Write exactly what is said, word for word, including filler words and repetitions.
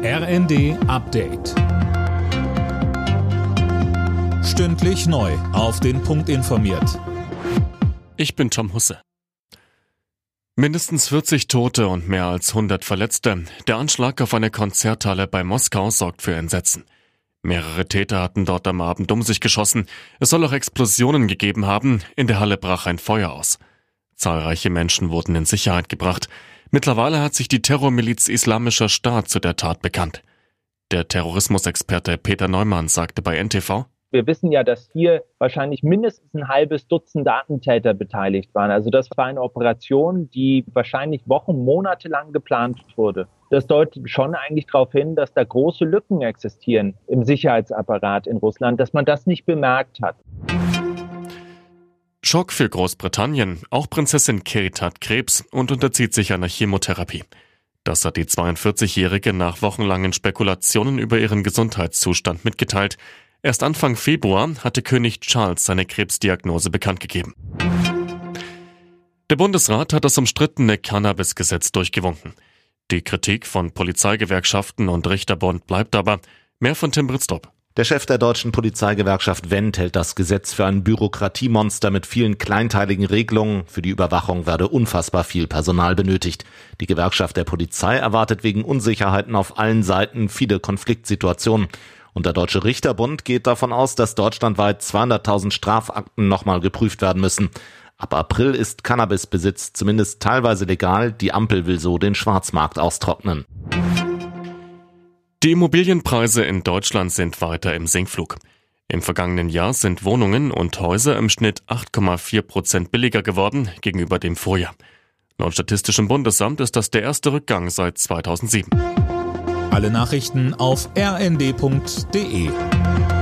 R N D Update. Stündlich neu auf den Punkt informiert. Ich bin Tom Husse. Mindestens vierzig Tote und mehr als hundert Verletzte. Der Anschlag auf eine Konzerthalle bei Moskau sorgt für Entsetzen. Mehrere Täter hatten dort am Abend um sich geschossen. Es soll auch Explosionen gegeben haben. In der Halle brach ein Feuer aus. Zahlreiche Menschen wurden in Sicherheit gebracht. Mittlerweile hat sich die Terrormiliz Islamischer Staat zu der Tat bekannt. Der Terrorismusexperte Peter Neumann sagte bei N T V: Wir wissen ja, dass hier wahrscheinlich mindestens ein halbes Dutzend Attentäter beteiligt waren. Also das war eine Operation, die wahrscheinlich Wochen, Monate lang geplant wurde. Das deutet schon eigentlich darauf hin, dass da große Lücken existieren im Sicherheitsapparat in Russland, dass man das nicht bemerkt hat. Schock für Großbritannien. Auch Prinzessin Kate hat Krebs und unterzieht sich einer Chemotherapie. Das hat die zweiundvierzigjährige nach wochenlangen Spekulationen über ihren Gesundheitszustand mitgeteilt. Erst Anfang Februar hatte König Charles seine Krebsdiagnose bekannt gegeben. Der Bundesrat hat das umstrittene Cannabis-Gesetz durchgewunken. Die Kritik von Polizeigewerkschaften und Richterbund bleibt aber. Mehr von Tim Britztrup. Der Chef der deutschen Polizeigewerkschaft Wendt hält das Gesetz für ein Bürokratiemonster mit vielen kleinteiligen Regelungen. Für die Überwachung werde unfassbar viel Personal benötigt. Die Gewerkschaft der Polizei erwartet wegen Unsicherheiten auf allen Seiten viele Konfliktsituationen. Und der Deutsche Richterbund geht davon aus, dass deutschlandweit zweihunderttausend Strafakten nochmal geprüft werden müssen. Ab April ist Cannabisbesitz zumindest teilweise legal. Die Ampel will so den Schwarzmarkt austrocknen. Die Immobilienpreise in Deutschland sind weiter im Sinkflug. Im vergangenen Jahr sind Wohnungen und Häuser im Schnitt acht Komma vier Prozent billiger geworden gegenüber dem Vorjahr. Laut Statistischem Bundesamt ist das der erste Rückgang seit zweitausendsieben. Alle Nachrichten auf r n d punkt d e.